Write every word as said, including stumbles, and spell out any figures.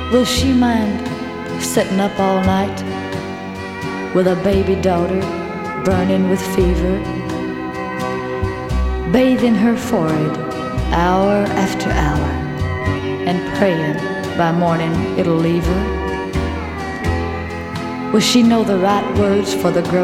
Will she mind sitting up all night with a baby daughter burning with fever, bathing her forehead hour after hour, and praying by morning it'll leave her? Will she know the right words for the girl